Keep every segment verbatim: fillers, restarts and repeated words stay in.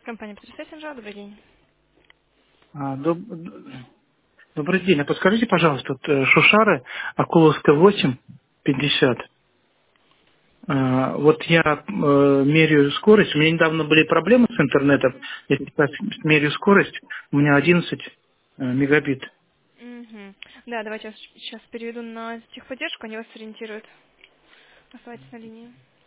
Компания Петросесенжа, добрый день. А, доб- Добрый день. А подскажите, пожалуйста, вот, э, Шушары, Акуловская восемь пятьдесят. А, Вот я э, меряю скорость. У меня недавно были проблемы с интернетом. Я сейчас меряю скорость. У меня одиннадцать э, мегабит. Мгм. Да, давайте я сейчас переведу на техподдержку, они вас сориентируют. Оставайтесь на линии.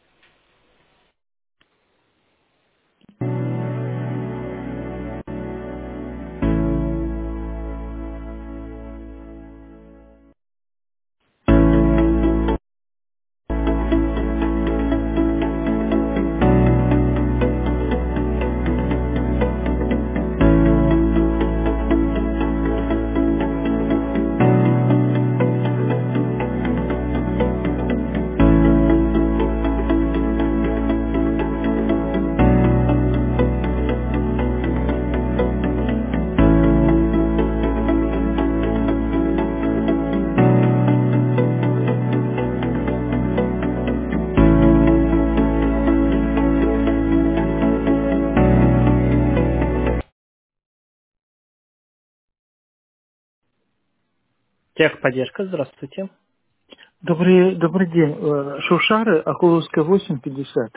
Техподдержка, здравствуйте. Добрый, добрый день. Э, Шушары, Акуловская восемь пятьдесят.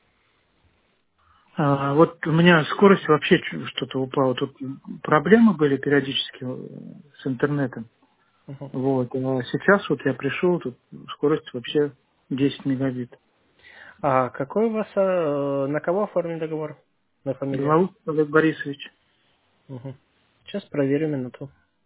А, Вот у меня скорость вообще чё- что-то упала. Тут проблемы были периодически э, с интернетом. Мгм. Вот. А сейчас вот я пришел, тут скорость вообще десять мегабит. А какой у вас, э, на кого оформлен договор? На фамилию? Белоус Олег Борисович. Мгм. Сейчас проверю минуту.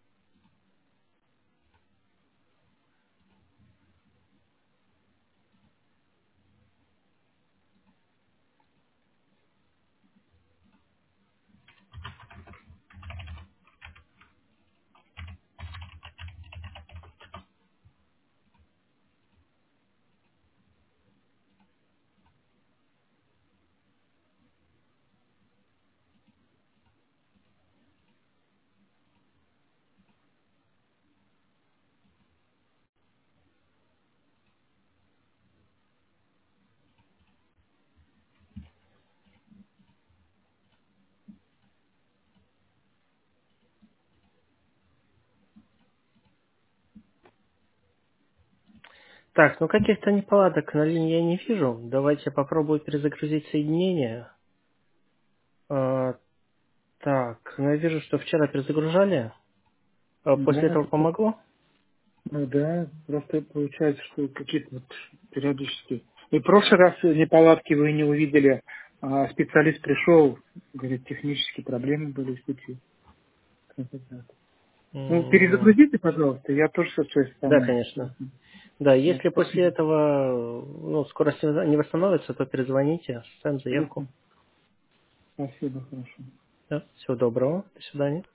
Так, ну каких-то неполадок на линии я не вижу. Давайте я попробую перезагрузить соединение. А, так, ну я вижу, что вчера перезагружали. А после Да, этого помогло? ну да, просто получается, что какие-то вот периодически. И в прошлый раз неполадки вы не увидели, а специалист пришел, говорит, технические проблемы были в сети. Как это так? Ну, М, перезагрузите, пожалуйста, я тоже со своей Да, стороны. конечно. Да, Да, если после спасибо. этого ну, скорость не восстановится, то перезвоните, оставим заявку. Ясно. Спасибо, хорошо. Да, всего доброго, до свидания.